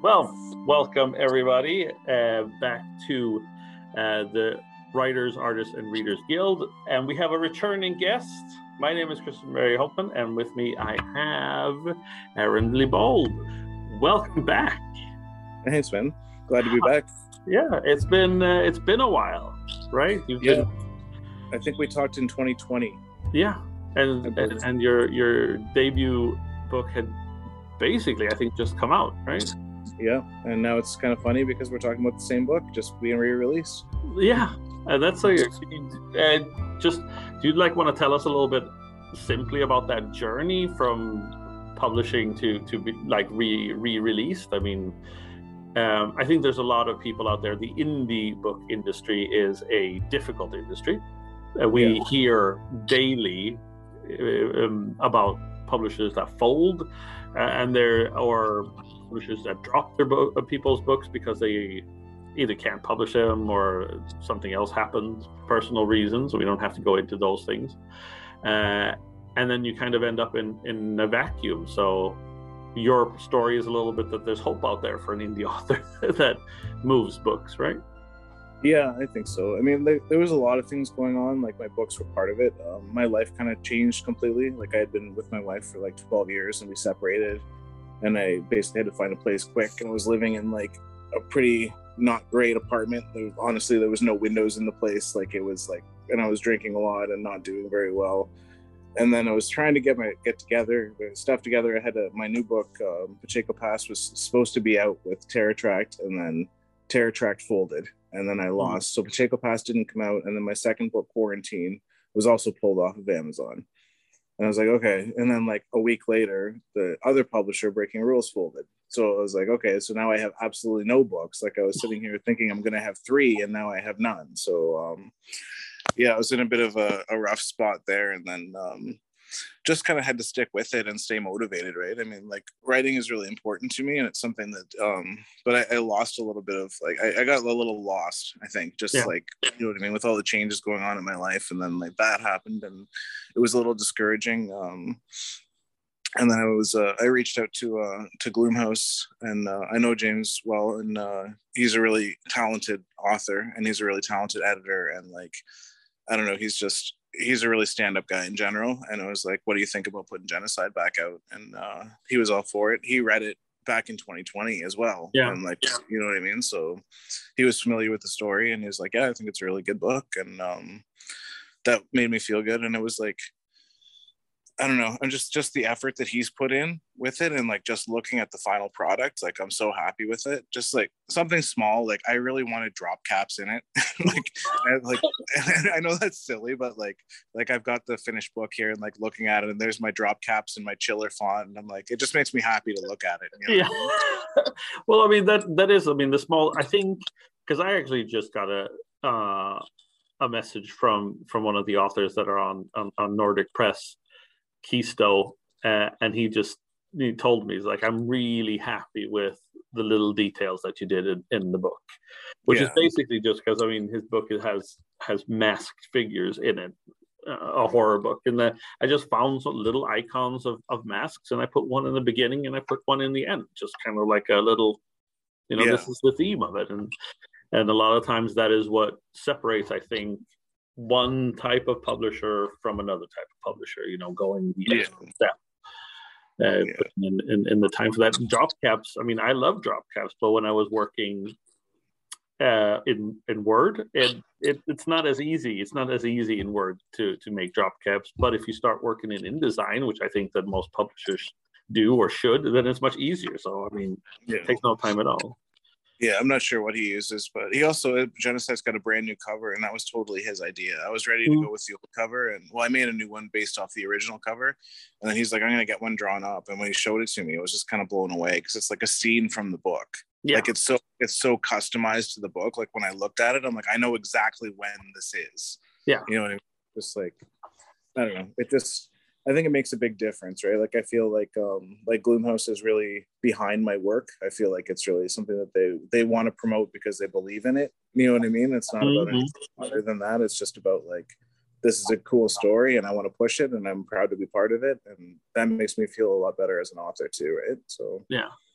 Well, welcome everybody back to the Writers, Artists, and Readers Guild. And we have a returning guest. My name is Christian Mary Holtman, and with me I have Aaron Liebold. Welcome back. Hey, Sven. Glad to be back. Yeah, it's been a while, right? I think we talked in 2020. Yeah, and your debut book had basically, I think, just come out, right? Yeah, and now it's kind of funny because we're talking about the same book just being re-released. Yeah, that's like just. Do you want to tell us a little bit simply about that journey from publishing to be re-released? I mean, I think there's a lot of people out there. The indie book industry is a difficult industry. We hear daily about publishers that fold, and there are publishers that drop their people's books because they either can't publish them or something else happens, personal reasons. We don't have to go into those things, and then you kind of end up in a vacuum. So your story is a little bit that there's hope out there for an indie author that moves books, right? Yeah, I think so. I mean, there was a lot of things going on. Like, my books were part of it. My life kind of changed completely. Like, I had been with my wife for 12 years and we separated, and I basically had to find a place quick. And I was living in a pretty not great apartment. Honestly, there was no windows in the place. And I was drinking a lot and not doing very well. And then I was trying to get stuff together. I had my new book, Pacheco Pass, was supposed to be out with Terror Tract, and then Terror Tract folded. And then I lost. So Pacheco Pass didn't come out. And then my second book, Quarantine, was also pulled off of Amazon. And I was like, okay. And then a week later, the other publisher, Breaking Rules, folded. So I was like, okay, so now I have absolutely no books. I was sitting here thinking I'm going to have 3, and now I have none. So I was in a bit of a rough spot there. And then just kind of had to stick with it and stay motivated, right? I mean, writing is really important to me, and it's something that but I lost a little bit of I got a little lost, I think, you know what I mean, with all the changes going on in my life. And then that happened, and it was a little discouraging. And then I reached out to Gloomhouse, and I know James well, and he's a really talented author, and he's a really talented editor, and I don't know, he's a really stand-up guy in general. And I was like, what do you think about putting Genocide back out? And he was all for it. He read it back in 2020 as well. Yeah. And you know what I mean? So he was familiar with the story, and he was like, yeah, I think it's a really good book. And that made me feel good. And it was I don't know, and just the effort that he's put in with it, and just looking at the final product, I'm so happy with it. Just something small, I really wanted drop caps in it. I know that's silly, but I've got the finished book here, and looking at it, and there's my drop caps and my chiller font, and I'm it just makes me happy to look at it. You know? Yeah. Well, I mean, that is, I mean, the small, I think, because I actually just got a message from one of the authors that are on Nordic Press, Keisto, and he told me, he's like, I'm really happy with the little details that you did in the book, which is basically just because, I mean, his book has masked figures in it, a horror book, and that I just found some little icons of masks, and I put one in the beginning and I put one in the end, just kind of like a little, this is the theme of it, and a lot of times that is what separates, I think, one type of publisher from another type of publisher, going the extra step. In the time for that. Drop caps, I mean, I love drop caps, but when I was working in Word, it's not as easy. It's not as easy in Word to make drop caps. But if you start working in InDesign, which I think that most publishers do or should, then it's much easier. So, I mean, it takes no time at all. Yeah, I'm not sure what he uses, but he also, Genocide's got a brand new cover, and that was totally his idea. I was ready to go with the old cover, and I made a new one based off the original cover, and then he's like, I'm going to get one drawn up. And when he showed it to me, I was just kind of blown away, because it's a scene from the book. Yeah. It's so customized to the book. When I looked at it, I'm like, I know exactly when this is. Yeah. You know what I mean? Just I don't know. I think it makes a big difference, right? I feel like Gloomhouse is really behind my work. I feel like it's really something that they want to promote because they believe in it. You know what I mean? It's not about anything other than that. It's just about this is a cool story, and I want to push it, and I'm proud to be part of it. And that makes me feel a lot better as an author too, right? So yeah.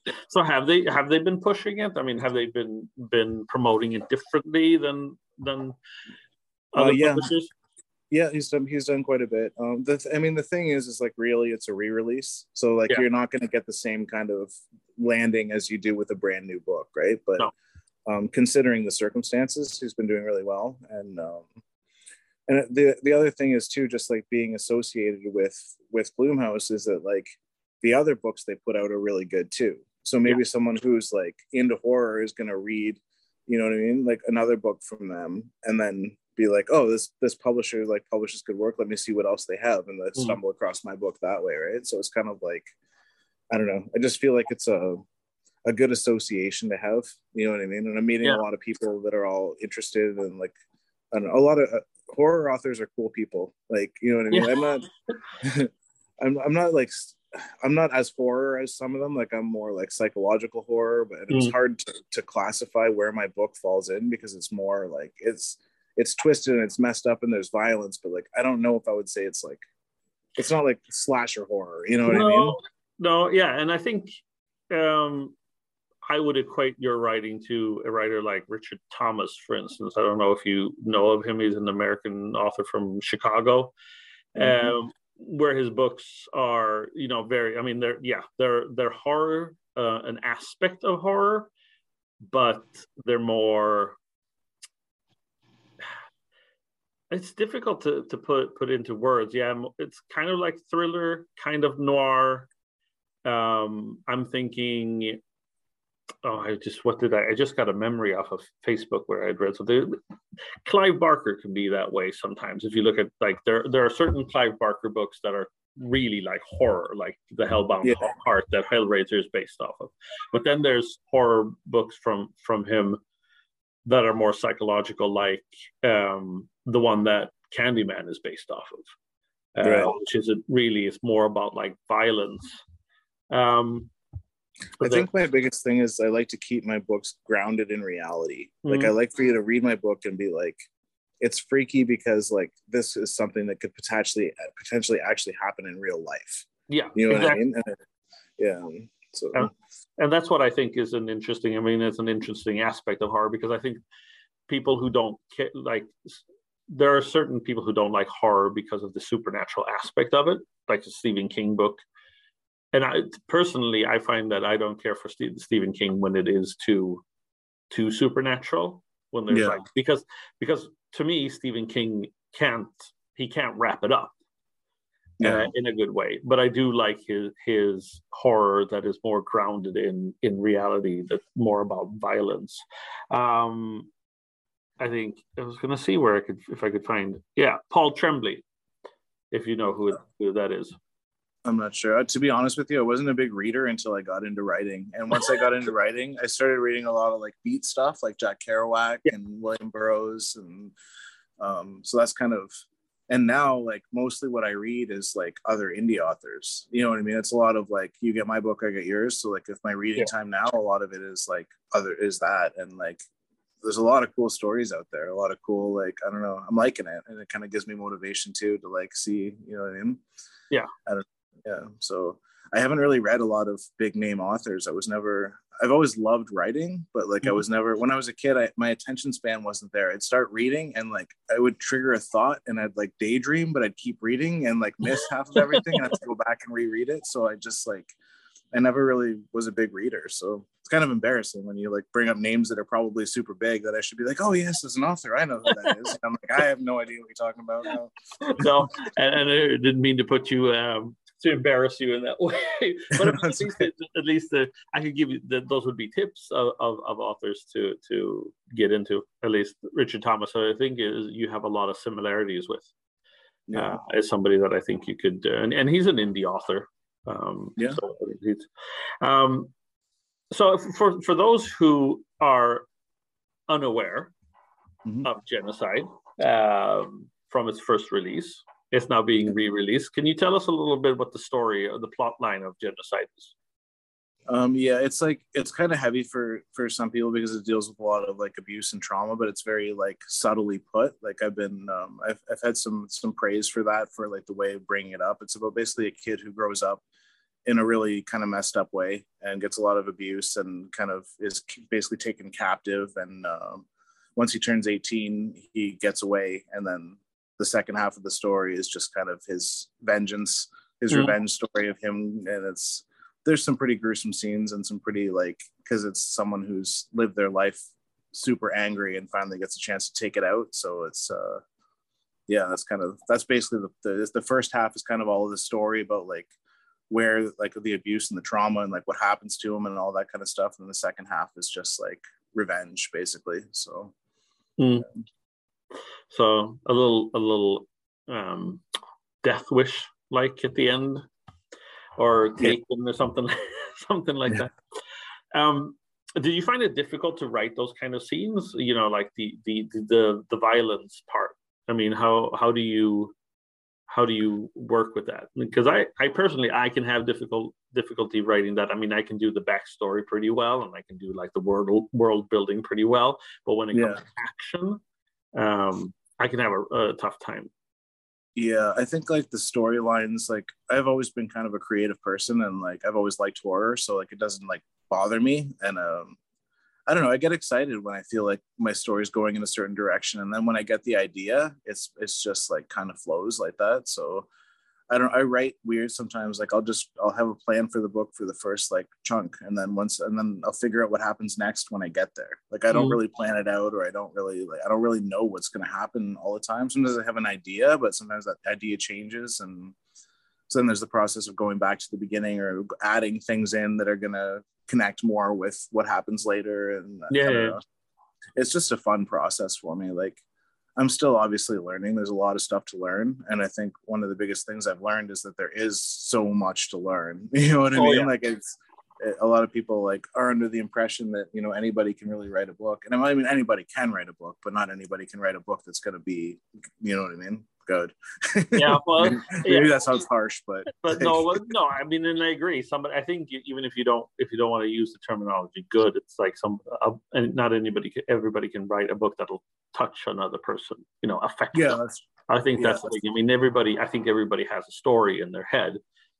So have they been pushing it? I mean, have they been promoting it differently than other Yeah, publishers? yeah, he's done quite a bit. I mean, the thing is like really, it's a re-release, so like Yeah. you're not going to get the same kind of landing as you do with a brand new book, right? But No. considering the circumstances, he's been doing really well, and the other thing is too, just like being associated with Bloomhouse, is that like the other books they put out are really good too. So maybe someone who's like into horror is going to read, you know what I mean, like another book from them, and then be like, oh, this publisher like publishes good work. Let me see what else they have, and then stumble across my book that way, right? So it's kind of like, I don't know. I just feel like it's a good association to have. You know what I mean? And I'm meeting a lot of people that are all interested, and like, I don't know, a lot of horror authors are cool people. Like, you know what I mean? I'm not, I'm not like, I'm not as horror as some of them. Like, I'm more like psychological horror, but it was hard to classify where my book falls in, because it's more like it's twisted and it's messed up and there's violence, but like I don't know if I would say it's like, it's not like slasher horror. You know what I mean? No, yeah, and I think I would equate your writing to a writer like Richard Thomas, for instance. I don't know if you know of him. He's an American author from Chicago, where his books are, you know, very. I mean, they're horror, an aspect of horror, but they're more. It's difficult to put into words. Yeah, it's kind of like thriller, kind of noir. I'm thinking. Oh, I just got a memory off of Facebook where I'd read something. Clive Barker can be that way sometimes. If you look at like there are certain Clive Barker books that are really like horror, like the Hellbound Heart that Hellraiser is based off of. But then there's horror books from him that are more psychological, like the one that Candyman is based off of, which is it's more about like violence. I think my biggest thing is I like to keep my books grounded in reality. Like I like for you to read my book and be like, it's freaky because like this is something that could potentially actually happen in real life. Yeah, you know what I mean? So and that's what I think is an interesting. I mean, it's an interesting aspect of horror, because I think people who don't like, there are certain people who don't like horror because of the supernatural aspect of it, like the Stephen King book. And I personally find that I don't care for Stephen King when it is too supernatural. When there's like, because to me Stephen King can't wrap it up in a good way. But I do like his horror that is more grounded in reality, that's more about violence. I think I was going to see where if I could find Paul Tremblay, if you know who that is. I'm not sure. To be honest with you, I wasn't a big reader until I got into writing. And once I got into writing, I started reading a lot of like beat stuff, like Jack Kerouac and William Burroughs. And so that's kind of, and now like mostly what I read is like other indie authors. You know what I mean? It's a lot of like, you get my book, I get yours. So like if my reading time now, a lot of it is like that. And like, there's a lot of cool stories out there, a lot of cool, like, I don't know, I'm liking it. And it kind of gives me motivation too, to like see, you know what I mean? Yeah. So I haven't really read a lot of big name authors. I've always loved writing, but like I was never, when I was a kid, my attention span wasn't there. I'd start reading and like I would trigger a thought and I'd like daydream, but I'd keep reading and like miss half of everything and I have to go back and reread it. So I just like, I never really was a big reader. So it's kind of embarrassing when you like bring up names that are probably super big that I should be like, oh yes, as an author, I know who that is. And I'm like, I have no idea what you're talking about now. No, and I didn't mean to put you to embarrass you in that way, but at least I could give you those would be tips of authors to get into. At least Richard Thomas, I think you have a lot of similarities with. As somebody that I think you could, and he's an indie author. So for those who are unaware of Genocide from its first release, it's now being re-released. Can you tell us a little bit about the story or the plot line of Genocide is? It's kind of heavy for some people because it deals with a lot of like abuse and trauma, but it's very like subtly put. Like I've had some praise for that, for like the way of bringing it up. It's about basically a kid who grows up in a really kind of messed up way, and gets a lot of abuse and kind of is basically taken captive. And once he turns 18, he gets away. And then the second half of the story is just kind of his vengeance, his revenge story of him. And there's some pretty gruesome scenes and some pretty, like, because it's someone who's lived their life super angry and finally gets a chance to take it out. So it's that's basically the first half is kind of all of the story about like where like the abuse and the trauma and like what happens to him and all that kind of stuff. And the second half is just like revenge, basically. So so a little Death Wish like at the end, or Taken or something something like that. Did you find it difficult to write those kind of scenes, you know, like the violence part? I mean, how do you work with that? Because I personally, I can have difficulty writing that. I mean, I can do the backstory pretty well, and I can do like the world building pretty well, but when it comes to action, I can have a tough time. Yeah, I think like the storylines, like I've always been kind of a creative person, and like I've always liked horror, so like it doesn't like bother me. And I don't know, I get excited when I feel like my story's going in a certain direction, and then when I get the idea, it's just like kind of flows like that. So I write weird sometimes. Like I'll have a plan for the book for the first like chunk, and then I'll figure out what happens next when I get there. Like I don't really plan it out, or I don't really know what's going to happen all the time. Sometimes I have an idea, but sometimes that idea changes, and so then there's the process of going back to the beginning or adding things in that are going to connect more with what happens later. And it's just a fun process for me. Like I'm still obviously learning. There's a lot of stuff to learn. And I think one of the biggest things I've learned is that there is so much to learn. You know what I mean? Yeah. Like a lot of people like are under the impression that, you know, anybody can really write a book. And I mean, anybody can write a book, but not anybody can write a book that's going to be, you know what I mean? Good. Yeah, well, maybe that sounds harsh, but no. I mean, and I agree. I think even if you don't want to use the terminology "good," it's like and not everybody can write a book that'll touch another person, you know, affect them. I think that's the thing. I mean, I think everybody has a story in their head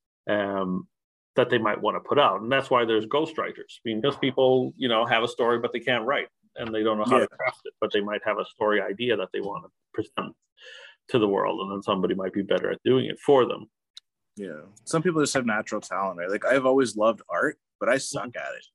that they might want to put out, and that's why there's ghostwriters. I mean, because people, you know, have a story but they can't write, and they don't know how to craft it, but they might have a story idea that they want to present to the world, and then somebody might be better at doing it for them. Yeah, some people just have natural talent, right? Like I've always loved art, but I suck at it.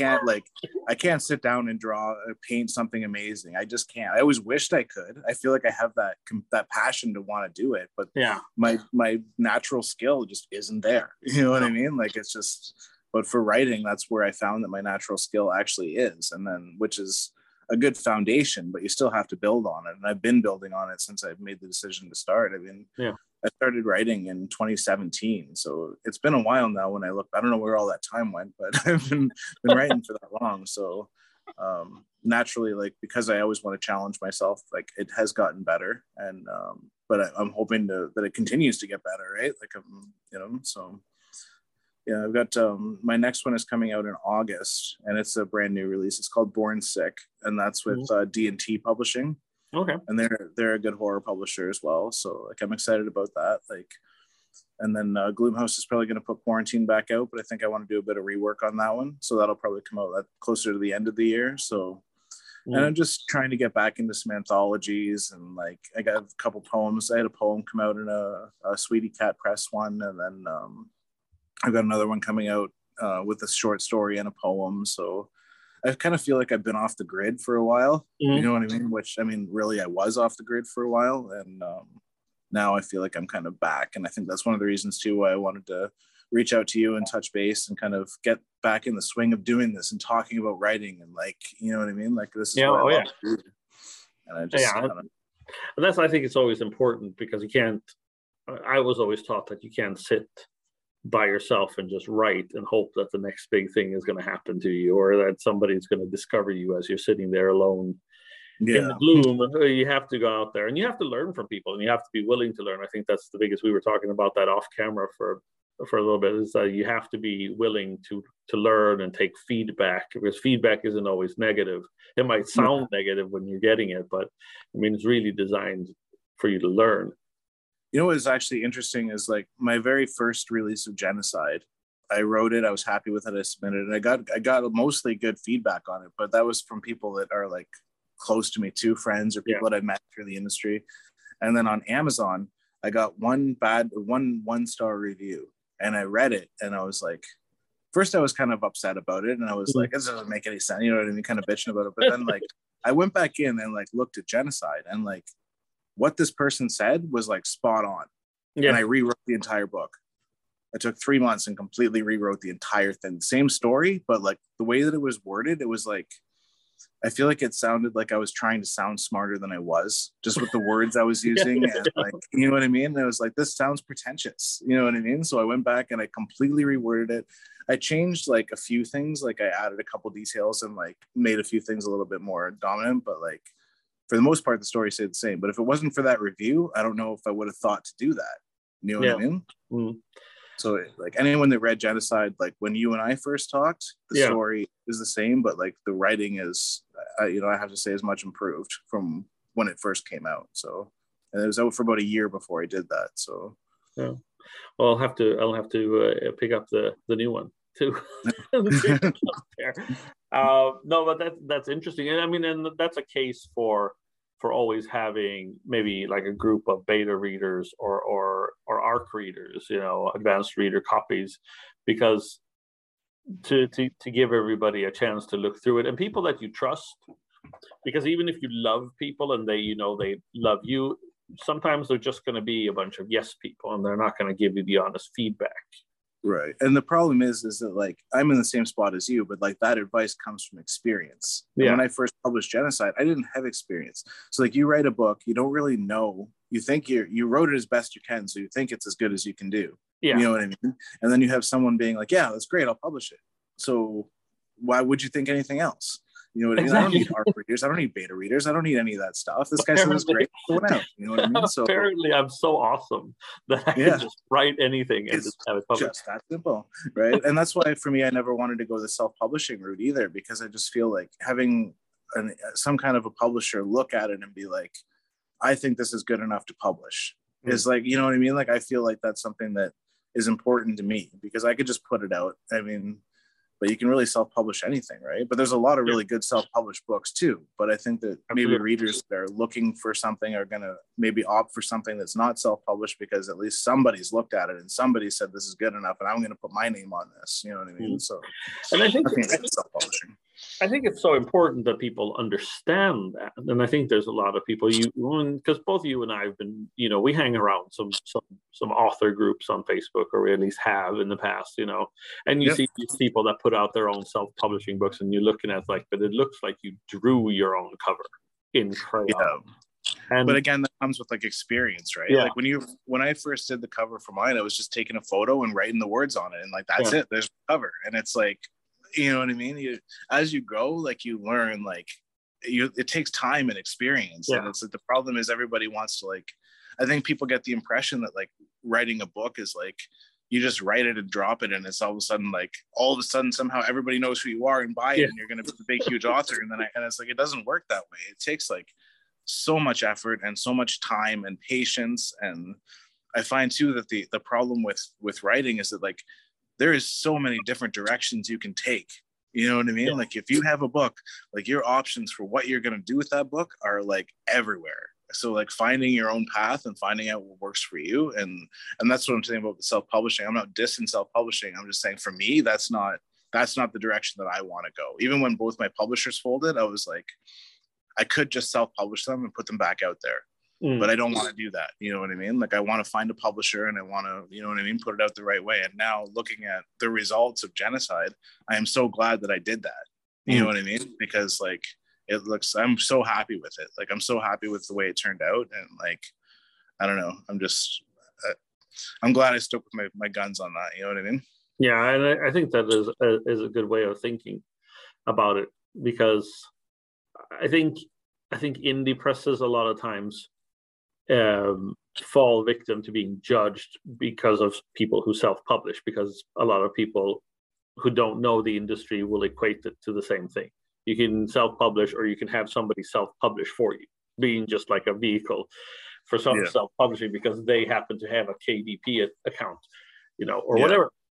I can't sit down and draw or paint something amazing. I just can't. I always wished I could. I feel like I have that passion to want to do it, but my natural skill just isn't there. You know what I mean? Like it's just, but for writing, that's where I found that my natural skill actually is, and then which is a good foundation, but you still have to build on it. And I've been building on it since I've made the decision to start. I mean, I started writing in 2017. So it's been a while now when I look, I don't know where all that time went, but I've been writing for that long. So naturally, like, because I always want to challenge myself, like it has gotten better. And, but I'm hoping that it continues to get better. Right. Like, you know, so yeah, I've got my next one is coming out in August, and it's a brand new release. It's called Born Sick, and that's with D&T Publishing. Okay, and they're a good horror publisher as well. So like I'm excited about that. Like, and then Gloomhouse is probably going to put Quarantine back out, but I think I want to do a bit of rework on that one, so that'll probably come out closer to the end of the year. So. And I'm just trying to get back into some anthologies, and like I got a couple poems. I had a poem come out in a Sweetie Cat Press one, and then I've got another one coming out with a short story and a poem. So I kind of feel like I've been off the grid for a while. You know what I mean? Which, I mean, really, I was off the grid for a while, and now I feel like I'm kind of back. And I think that's one of the reasons too why I wanted to reach out to you and touch base and kind of get back in the swing of doing this and talking about writing, and like, you know what I mean? Like this is what I love to do. And I just and that's, I think it's always important, because I was always taught that you can't sit by yourself and just write and hope that the next big thing is going to happen to you, or that somebody's going to discover you as you're sitting there alone in the gloom. You have to go out there and you have to learn from people, and you have to be willing to learn. I think that's the biggest. We were talking about that off camera for a little bit, is that you have to be willing to learn and take feedback, because feedback isn't always negative. It might sound negative when you're getting it, but I mean, it's really designed for you to learn. You know what is actually interesting is like my very first release of Genocide, I wrote it. I was happy with it. I submitted it. I got mostly good feedback on it, but that was from people that are like close to me too, friends or people that I met through the industry. And then on Amazon, I got one one-star review, and I read it, and I was like, first I was kind of upset about it, and I was like, this doesn't make any sense, you know what I mean, kind of bitching about it. But then like I went back in and like looked at Genocide, and like what this person said was like spot on. And I rewrote the entire book. I took 3 months and completely rewrote the entire thing. Same story, but like the way that it was worded, it was like, I feel like it sounded like I was trying to sound smarter than I was, just with the words I was using. And like, you know what I mean? And I was like, this sounds pretentious. You know what I mean? So I went back and I completely reworded it. I changed like a few things. Like I added a couple details and like made a few things a little bit more dominant, but like for the most part, the story stayed the same. But if it wasn't for that review, I don't know if I would have thought to do that. You know what I mean? Mm. So like anyone that read Genocide, like when you and I first talked, the story is the same, but like the writing is, you know, I have to say is much improved from when it first came out. So, and it was out for about a year before I did that. So, well, I'll have to pick up the new one too. No, but that's interesting. And I mean, and that's a case for always having maybe like a group of beta readers or ARC readers, you know, advanced reader copies, because to give everybody a chance to look through it, and people that you trust, because even if you love people and they, you know, they love you, sometimes they're just going to be a bunch of yes people and they're not going to give you the honest feedback. Right. And the problem is that like I'm in the same spot as you, but like that advice comes from experience. And when I first published Genocide, I didn't have experience. So like you write a book, you don't really know. You think you wrote it as best you can, so you think it's as good as you can do. Yeah. You know what I mean? And then you have someone being like, yeah, that's great, I'll publish it. So why would you think anything else? You know what I mean? Exactly. I don't need ARC readers. I don't need beta readers. I don't need any of that stuff. This guy said it's great. Going out. You know what I mean? So apparently, I'm so awesome that I can just write anything and just have it published. Just that simple, right? And that's why, for me, I never wanted to go the self-publishing route either, because I just feel like having some kind of a publisher look at it and be like, I think this is good enough to publish. Is like, you know what I mean? Like, I feel like that's something that is important to me, because I could just put it out. I mean, but you can really self-publish anything, right? But there's a lot of really good self-published books too. But I think that maybe readers that are looking for something are going to maybe opt for something that's not self-published, because at least somebody's looked at it and somebody said this is good enough and I'm going to put my name on this. You know what I mean? So, and I think self-publishing. I think it's so important that people understand that. And I think there's a lot of people, because both you and I have been, you know, we hang around some author groups on Facebook, or we at least have in the past, you know, and you see these people that put out their own self-publishing books, and you're looking at like, but it looks like you drew your own cover in crayon. Yeah. But again, that comes with like experience, right? Yeah. Like when I first did the cover for mine, I was just taking a photo and writing the words on it, and like that's it. There's the cover, and it's like, you know what I mean? As you go, like you learn, like it takes time and experience. And it's like, the problem is everybody wants to, like, I think people get the impression that like writing a book is like, you just write it and drop it, and it's all of a sudden somehow everybody knows who you are and buy it, and you're going to be a big, huge author. And it's like, it doesn't work that way. It takes like so much effort and so much time and patience. And I find too that the problem with writing is that like, there is so many different directions you can take. You know what I mean? Yeah. Like if you have a book, like your options for what you're going to do with that book are like everywhere. So like finding your own path and finding out what works for you. And that's what I'm saying about the self-publishing. I'm not dissing self-publishing. I'm just saying, for me, that's not the direction that I want to go. Even when both my publishers folded, I was like, I could just self-publish them and put them back out there. But I don't want to do that. You know what I mean? Like I want to find a publisher, and I want to, you know what I mean, put it out the right way. And now looking at the results of Genocide, I am so glad that I did that. You know what I mean? Because like I'm so happy with it. Like I'm so happy with the way it turned out. And like, I don't know, I'm glad I stuck with my guns on that. You know what I mean? Yeah. And I think that is a good way of thinking about it, because I think indie presses a lot of times fall victim to being judged because of people who self-publish, because a lot of people who don't know the industry will equate it to the same thing. You can self-publish, or you can have somebody self-publish for you, being just like a vehicle for some self-publishing because they happen to have a KDP account, you know, or whatever.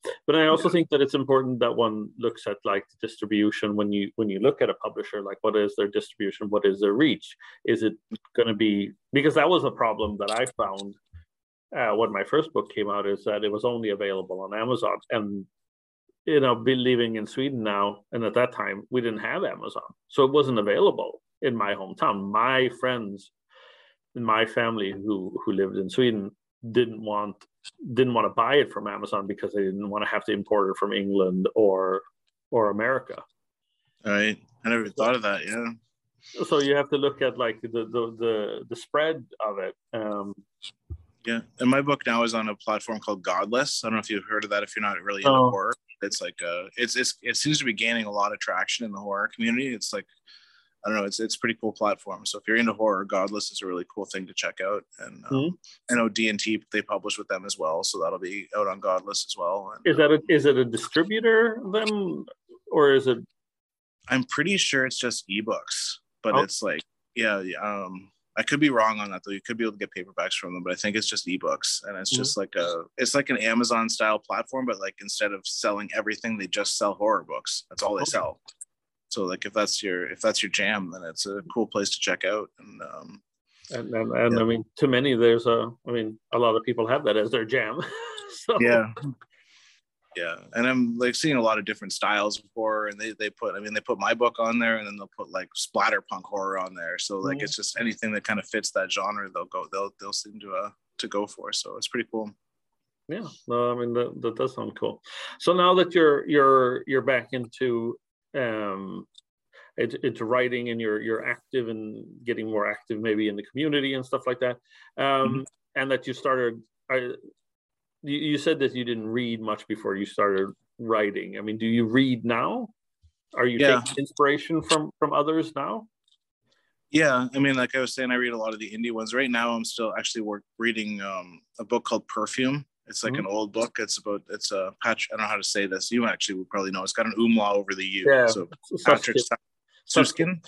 But I also think that it's important that one looks at like the distribution when you look at a publisher, like what is their distribution, what is their reach? Is it going to be, because that was a problem that I found when my first book came out, is that it was only available on Amazon. And living in Sweden now, and at that time we didn't have Amazon, so it wasn't available in my hometown. My friends in my family who lived in Sweden didn't want to buy it from Amazon because they didn't want to have to import it from England or America. All right, I never thought of that. Yeah. So you have to look at like the spread of it. Yeah, and my book now is on a platform called Godless. I don't know if you've heard of that. If you're not really into horror, it's like it seems to be gaining a lot of traction in the horror community. It's like, I don't know, it's a pretty cool platform. So if you're into horror, Godless is a really cool thing to check out. And I know D&T, they publish with them as well, so that'll be out on Godless as well. And, is it a distributor then, or is it? I'm pretty sure it's just ebooks, but it's like I could be wrong on that though. You could be able to get paperbacks from them, but I think it's just ebooks, and it's just like it's like an Amazon style platform, but like instead of selling everything, they just sell horror books. That's all they sell. So like if that's your jam, then it's a cool place to check out. And I mean, to many, a lot of people have that as their jam. So. Yeah, and I'm like seeing a lot of different styles of horror, and they put my book on there, and then they'll put like splatterpunk horror on there. So like it's just anything that kind of fits that genre, they'll seem to go for. So it's pretty cool. Yeah, no, I mean that does sound cool. So now that you're back into writing, and you're active and getting more active maybe in the community and stuff like that, and that you started. You said that you didn't read much before you started writing. I mean, do you read now? Are you taking inspiration from others now? Yeah, I mean, like I was saying, I read a lot of the indie ones. Right now, I'm still actually reading a book called Perfume. It's like an old book. It's a Patrick. I don't know how to say this. You actually would probably know. It's got an umlaut over the U. Yeah. So Patrick Susskind.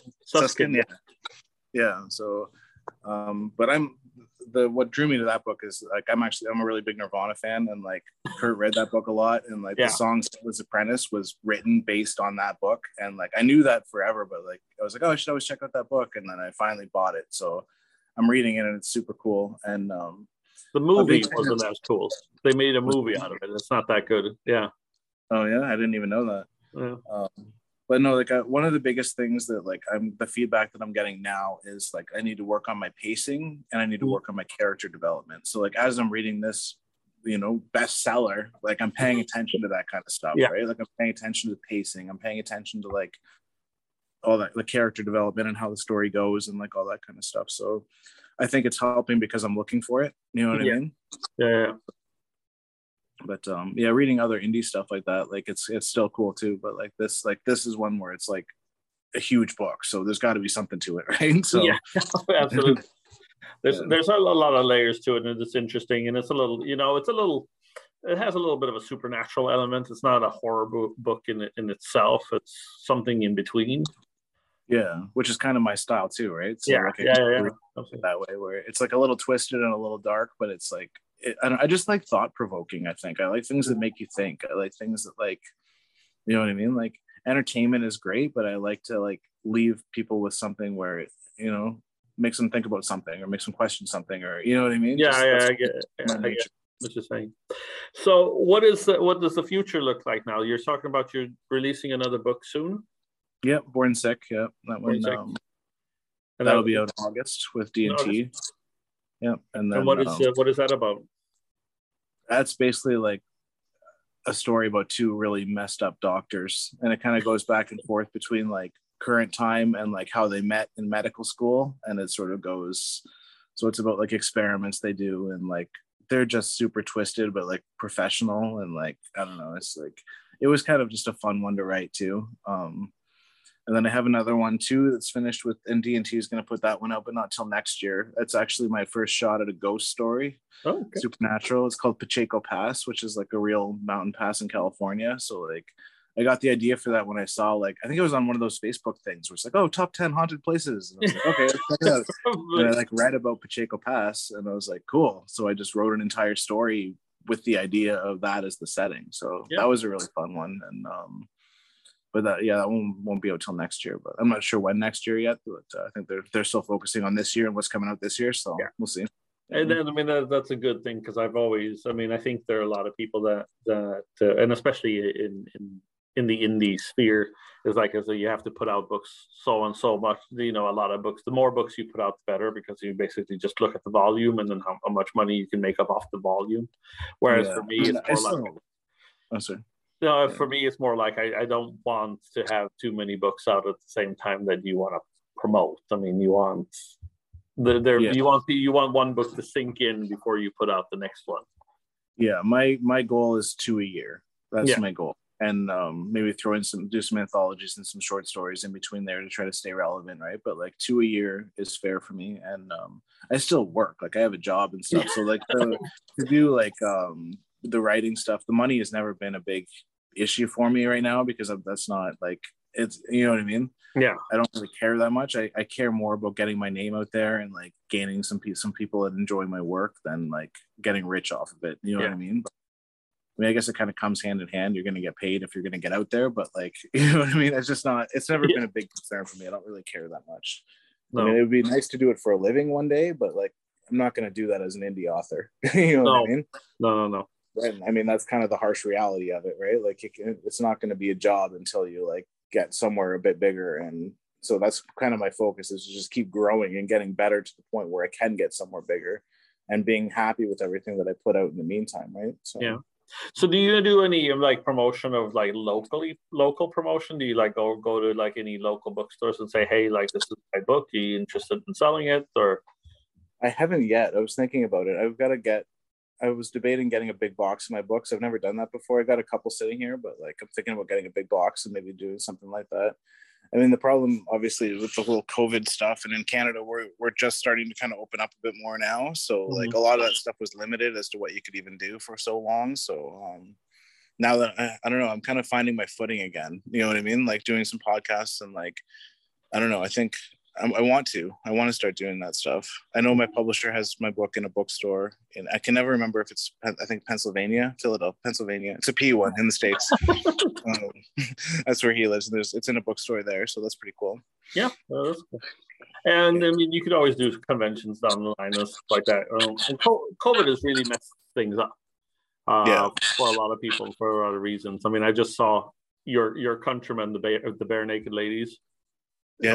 Yeah. So, but what drew me to that book is like I'm a really big Nirvana fan, and like Kurt read that book a lot, and like the song "Sailor's Apprentice" was written based on that book, and like I knew that forever, but like I was like, oh, I should always check out that book, and then I finally bought it, so I'm reading it, and it's super cool. And the movie wasn't as cool. They made a movie out of it. It's not that good. Yeah. Oh yeah, I didn't even know that. Yeah. But no, like one of the biggest things that like the feedback that I'm getting now is like I need to work on my pacing, and I need to work on my character development. So like as I'm reading this, bestseller, like I'm paying attention to that kind of stuff, right? Like I'm paying attention to the pacing. I'm paying attention to like all that, the character development and how the story goes and like all that kind of stuff. So I think it's helping because I'm looking for it. You know what I mean? Yeah. But reading other indie stuff like that, like it's still cool too. But like this is one where it's like a huge book, so there's got to be something to it, right? So yeah, absolutely. There's a lot of layers to it, and it's interesting, and it's a little, it has a little bit of a supernatural element. It's not a horror book in itself. It's something in between. Yeah, which is kind of my style too, right? So that way, where it's like a little twisted and a little dark, but it's like I just like thought provoking. I think I like things that make you think. I like things that like, you know what I mean? Like entertainment is great, but I like to like leave people with something where it, makes them think about something or makes them question something, or you know what I mean? I get it. I get what you're saying. So what does the future look like now? You're talking about you're releasing another book soon. Yeah, Born Sick. Yeah, that one. And that'll be out in August with D&T. Yeah, and then what is that about? That's basically like a story about two really messed up doctors, and it kind of goes back and forth between like current time and like how they met in medical school, and it sort of goes. So it's about like experiments they do, and like they're just super twisted, but like professional, and like I don't know. It's like it was kind of just a fun one to write too. And then I have another one too that's finished with, and D&T is going to put that one out, but not till next year. It's actually my first shot at a ghost story. Oh, okay. Supernatural. It's called Pacheco Pass, which is like a real mountain pass in California. So like I got the idea for that when I saw, like, I think it was on one of those Facebook things where it's like, oh, top 10 haunted places. And I was like, okay, let's check it out. And I like read about Pacheco Pass, and I was like, cool. So I just wrote an entire story with the idea of that as the setting. So Yeah. that was a really fun one. And but that one won't be out till next year. But I'm not sure when next year yet. But I think they're still focusing on this year and what's coming out this year. So we'll see. And then, I mean, that's a good thing, because I've always, I mean, I think there are a lot of people that and especially in the indie sphere, is like, as you have to put out books so and so much, a lot of books. The more books you put out, the better, because you basically just look at the volume and then how much money you can make up off the volume. Whereas for me, it's more like, oh, sorry. No, for me, it's more like I don't want to have too many books out at the same time that you want to promote. I mean, you want you want one book to sink in before you put out the next one. Yeah, my goal is 2 a year. That's my goal, and maybe do some anthologies and some short stories in between there to try to stay relevant, right? But like 2 a year is fair for me, and I still work. Like I have a job and stuff, so like to do like the writing stuff, the money has never been a big issue for me right now, because that's not like, it's, you know what I mean? Yeah, I don't really care that much. I care more about getting my name out there and like gaining some people that enjoy my work than like getting rich off of it. You know what I mean? But, I mean, I guess it kind of comes hand in hand. You're going to get paid if you're going to get out there, but like, you know what I mean? It's never been a big concern for me. I don't really care that much. No. I mean, it would be nice to do it for a living one day, but like, I'm not going to do that as an indie author. You know what I mean? No. And I mean, that's kind of the harsh reality of it, right? Like it's not going to be a job until you like get somewhere a bit bigger. And so that's kind of my focus, is to just keep growing and getting better to the point where I can get somewhere bigger, and being happy with everything that I put out in the meantime, right? So yeah. So do you do any like promotion of like local promotion? Do you like go to like any local bookstores and say, hey, like this is my book, are you interested in selling it? Or I haven't yet. I was thinking about it. I was debating getting a big box of my books. I've never done that before. I got a couple sitting here, but like I'm thinking about getting a big box and maybe doing something like that. I mean, the problem obviously with the whole COVID stuff, and in Canada, we're just starting to kind of open up a bit more now. So like a lot of that stuff was limited as to what you could even do for so long. So now that I don't know, I'm kind of finding my footing again. You know what I mean? Like doing some podcasts and like, I don't know. I think I want to start doing that stuff. I know my publisher has my book in a bookstore, and I can never remember if it's, I think Philadelphia, Pennsylvania. It's a P one in the States. That's where he lives. It's in a bookstore there, so that's pretty cool. Yeah, that's cool. And I mean, you could always do conventions down the line and stuff like that. And COVID has really messed things up for a lot of people for a lot of reasons. I mean, I just saw your countrymen, the Bare Naked Ladies. Yeah,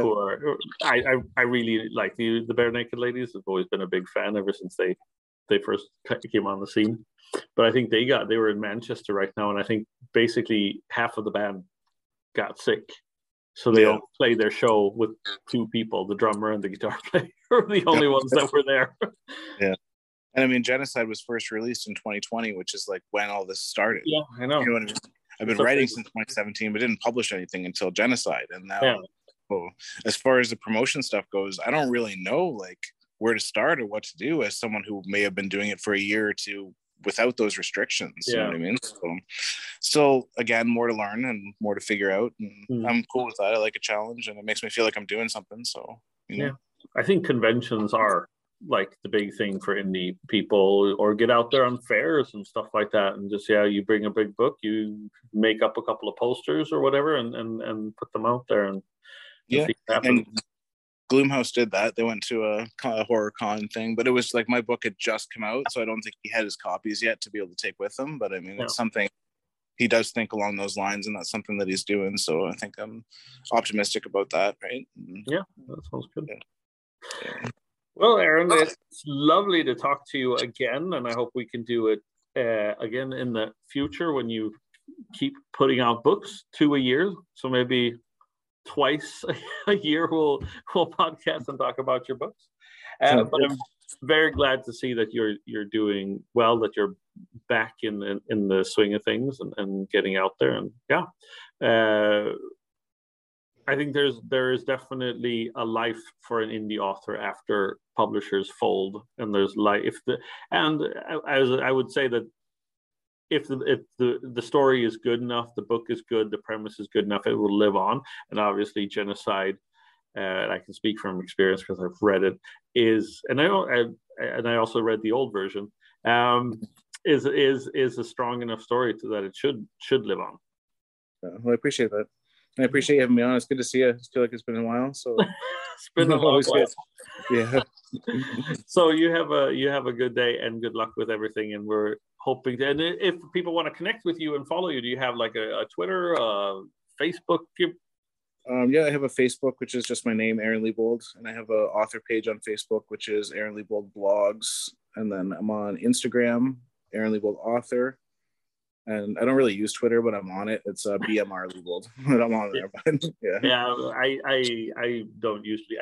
I really like the Bare Naked Ladies. I've always been a big fan ever since they first came on the scene. But I think they were in Manchester right now, and I think basically half of the band got sick, so they all played their show with two people, the drummer and the guitar player, were the only ones that were there. Yeah, and I mean, Genocide was first released in 2020, which is like when all this started. Yeah, I know. You know what I mean? I've been writing since 2017, but didn't publish anything until Genocide, and now. Yeah. So as far as the promotion stuff goes, I don't really know like where to start or what to do as someone who may have been doing it for a year or two without those restrictions. You know what I mean? So still, again, more to learn and more to figure out. And I'm cool with that. I like a challenge, and it makes me feel like I'm doing something. So, you know. Yeah, I think conventions are like the big thing for indie people, or get out there on fairs and stuff like that, and just you bring a big book, you make up a couple of posters or whatever, and put them out there and. And Gloomhouse did that. They went to a horror con thing, but it was like my book had just come out, so I don't think he had his copies yet to be able to take with him. But I mean, it's something he does think along those lines, and that's something that he's doing. So I think I'm optimistic about that, right? Yeah, that sounds good. Yeah. Well, Aaron, it's lovely to talk to you again, and I hope we can do it again in the future when you keep putting out books 2 a year. So maybe twice a year we'll podcast and talk about your books. But I'm very glad to see that you're doing well, that you're back in the swing of things and getting out there. And I think there is definitely a life for an indie author after publishers fold, and there's life. As I would say that if the story is good enough, the book is good, the premise is good enough, it will live on. And obviously Genocide, and I can speak from experience because I've read it, and I also read the old version, is a strong enough story to that it should live on. Well, I appreciate that. I appreciate you having me on. It's good to see you. I feel like it's been a while. So it's been a long while. Yeah. So you have a good day and good luck with everything. And we're hoping to, and if people want to connect with you and follow you, do you have like a Twitter, Facebook? Yeah, I have a Facebook, which is just my name, Aaron Leibold, and I have an author page on Facebook, which is Aaron Leibold Blogs, and then I'm on Instagram, Aaron Leibold Author, and I don't really use Twitter, but I'm on it. It's BMR Leibold, but I'm on there. But, yeah. Yeah, I don't usually.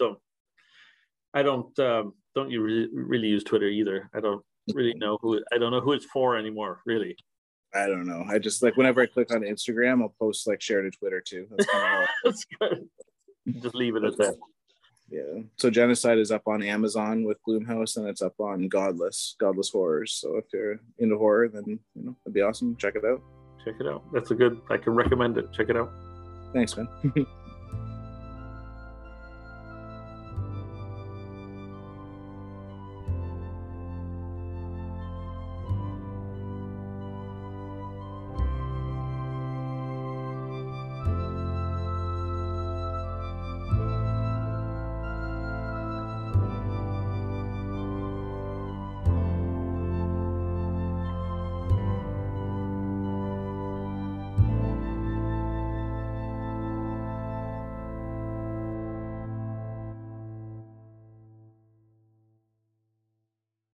I don't really use Twitter either. I don't really know who. I don't know who it's for anymore. Really. I don't know. I just like whenever I click on Instagram, I'll post like share to Twitter too. That's kind of all. That's good. Just leave it at that. Yeah. So Genocide is up on Amazon with Bloomhouse, and it's up on Godless Horrors. So if you're into horror, then it'd be awesome. Check it out. Check it out. That's a good. I can recommend it. Check it out. Thanks, man.